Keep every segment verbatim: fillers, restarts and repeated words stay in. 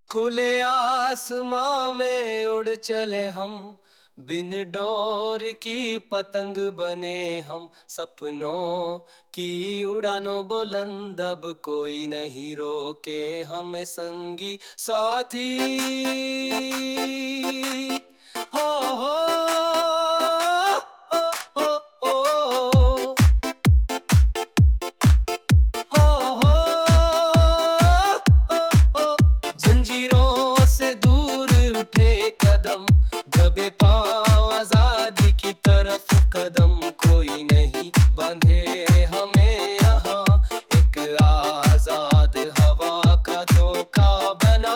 खुले आसमां में उड़ चले हम, बिन डोर की पतंग बने हम। सपनों की उड़ानों बुलंद, अब कोई नहीं रोके हमें संगी साथी। हो हो ओ, ओ, ओ, ओ, हो हो ओ, ओ, जंजीरों से दूर उठे कदम, दबे पांव आजादी की तरफ कदम। कोई नहीं बांधे हमें यहाँ, एक आजाद हवा का झोंका बना।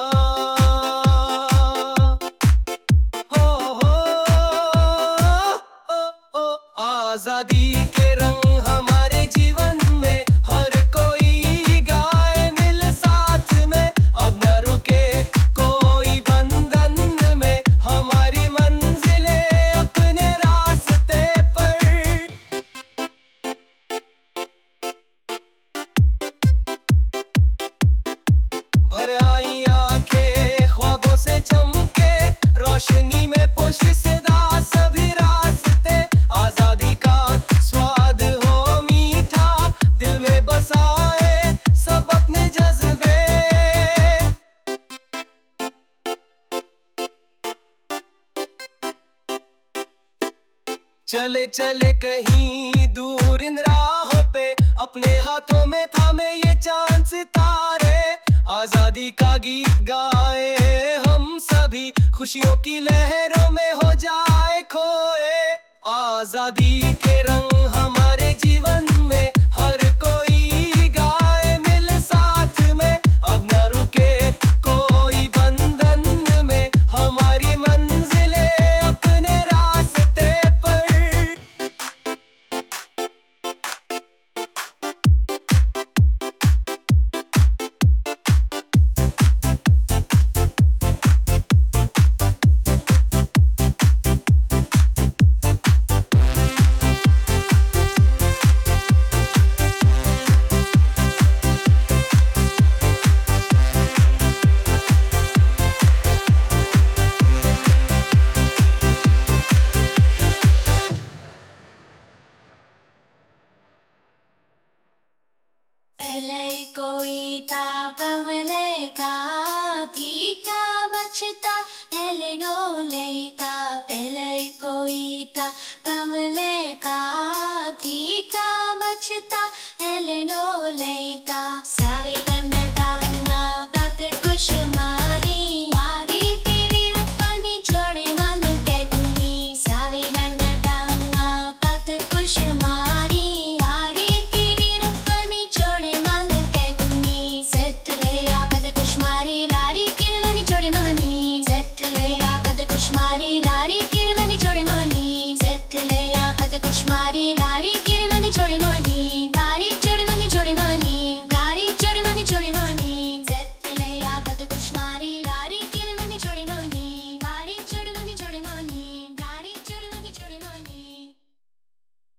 हो हो ओ, ओ, आजादी के रंग हमारे जीवन में, हर कोई गाए मिल साथ में। अब न रुके कोई बंधन में, हमारी मंजिलें अपने रास्ते पर। भर आई आंखें ख्वाबों से चमके, रोशनी में पोशीदा सभी रास्ते। आजादी का स्वाद हो मीठा, दिल में बसाए सब अपने जज्बे। चले चले कहीं दूर इन राहों पे, अपने हाथों में थामे ये चांद सितारे। आजादी का गीत गाए हम सभी, खुशियों की लहरों में हो जाए खोए। आजादी के रंग हमारे जीवन में, हर कोई गाए मिल साथ में। अब न रुके कोई बंधन में, हमारी मंजिलें अपने रास्ते पर। पहले कोई था कमले का, फीका बचता पहले डोले का। पहले कोई था कमले का, फीका बचता पहले डोले का। सारे बंदर दाना बात कुछ मारी, मारी तेरी अपनी जोड़े मन के दुनी। सारे बंदर दाना बात कुछ मारी, मारी तेरी अपनी जोड़े मन के दुनी। सेट ले आकद कुछ मारी लारी किरनी जोड़े मनी। सेट ले आकद कुछ मारी लारी किरनी जोड़े मनी। सेट ले आकद कुछ मारी लारी किरनी जोड़े मनी।